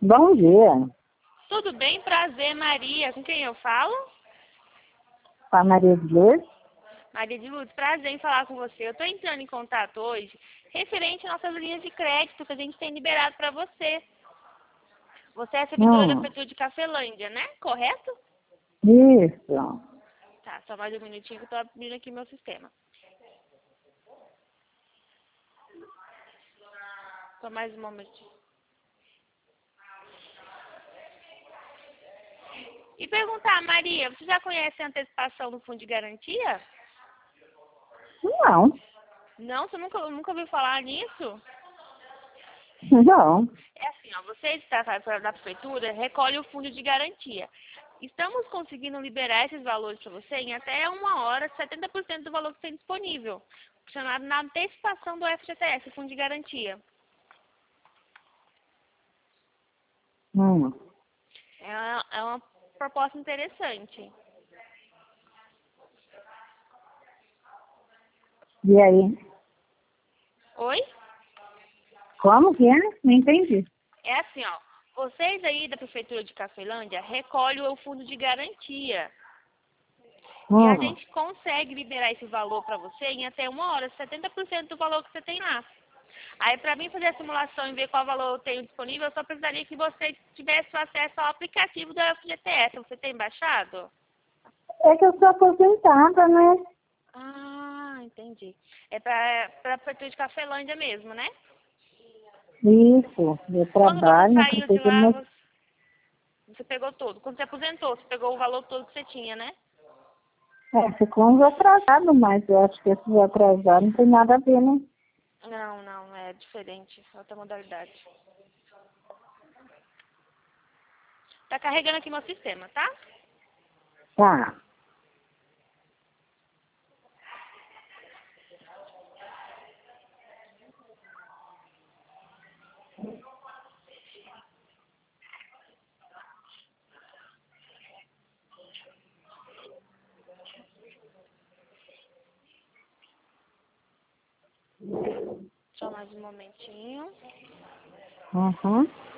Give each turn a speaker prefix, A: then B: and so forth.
A: Bom dia,
B: Tudo bem? Prazer, Maria. Com quem eu falo?
A: com a Maria de Lourdes.
B: Maria de Lourdes, prazer em falar com você. Eu estou entrando em contato hoje referente às nossas linhas de crédito que a gente tem liberado para você. Você é servidora da Prefeitura de Cafelândia, né? Correto?
A: Isso.
B: Tá, só mais um minutinho que eu estou abrindo aqui meu sistema. Só mais um momentinho. E perguntar, Maria, você já conhece a antecipação do Fundo de Garantia?
A: Não,
B: Não? Você nunca ouviu falar nisso?
A: não.
B: É assim, ó, você está da prefeitura, recolhe o fundo de garantia. Estamos conseguindo liberar esses valores para você em até 1 hora, 70% do valor que tem disponível, chamado na antecipação do FGTS, fundo de garantia.
A: Hum.
B: É uma proposta interessante.
A: E aí?
B: Oi?
A: Como que é? Não entendi.
B: É assim, ó, vocês aí da prefeitura de Cafelândia recolhem o fundo de garantia. E a
A: Hum.
B: gente consegue liberar esse valor para você em até 1 hora, 70% do valor que você tem lá. Aí, para mim fazer a simulação e ver qual valor eu tenho disponível, eu só precisaria que você tivesse acesso ao aplicativo da FGTS. Você tem baixado?
A: É que eu sou aposentada, né?
B: Ah, entendi. É para a prefeitura de Cafelândia mesmo, né?
A: Isso. Eu
B: Quando você
A: trabalho na
B: saiu de
A: prefeitura,
B: lá,
A: mas
B: você pegou todo. Quando você aposentou, você pegou o valor todo que você tinha, né?
A: ficou uns atrasados, mas eu acho que esses atrasados não tem nada a ver, né?
B: Não, é diferente. Outra modalidade. Tá carregando aqui meu sistema, tá?
A: Tá.
B: Só mais um momentinho.
A: Uhum.